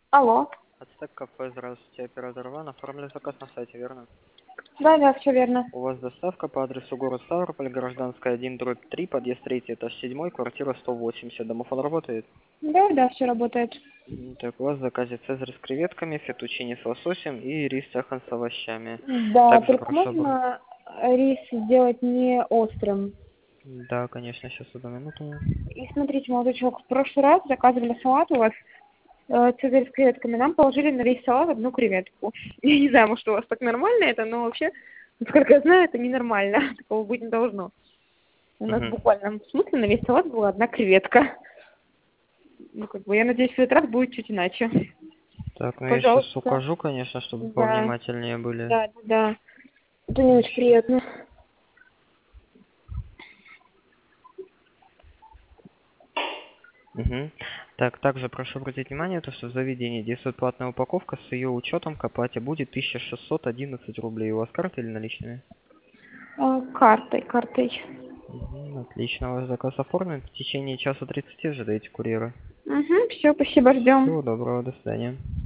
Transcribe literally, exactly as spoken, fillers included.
Алло. Ацтек кафе, здравствуйте, оператор Иван. Оформили заказ на сайте, верно? Да, да, все верно. У вас доставка по адресу город Ставрополь, Гражданская один, дробь три, подъезд третий, этаж седьмой, квартира сто восемьдесят. Домофон работает? Да, да, все работает. М, Так, у вас в заказе цезарь с креветками, фетучини с лососем и рис сахан с овощами. Да, Также только прошу... обр- можно рис сделать не острым. Да, конечно, сейчас одну минуту. И смотрите, молодой человек, в прошлый раз заказывали салат у вас, э, цезарь с креветками. Нам положили на весь салат одну креветку. Я не знаю, может, у вас так нормально это, но вообще, насколько я знаю, это ненормально. Такого быть не должно. У нас в Мгм. буквальном смысле на весь салат была одна креветка. Ну, как бы, я надеюсь, в этот раз будет чуть иначе. Так, ну я сейчас Пожалуйста. укажу, конечно, чтобы Да, повнимательнее были. да, да, да. Это не очень Щас. приятно. Мгм. Так, также прошу обратить внимание, то, что в заведении действует платная упаковка, с ее учетом к оплате будет тысяча шестьсот одиннадцать рублей. У вас карта или наличными? А, картой, картой. Мгм, отлично, ваш заказ оформлен. В течение часа тридцати ожидайте курьера. Угу, все, спасибо, ждем. Всего доброго, до свидания.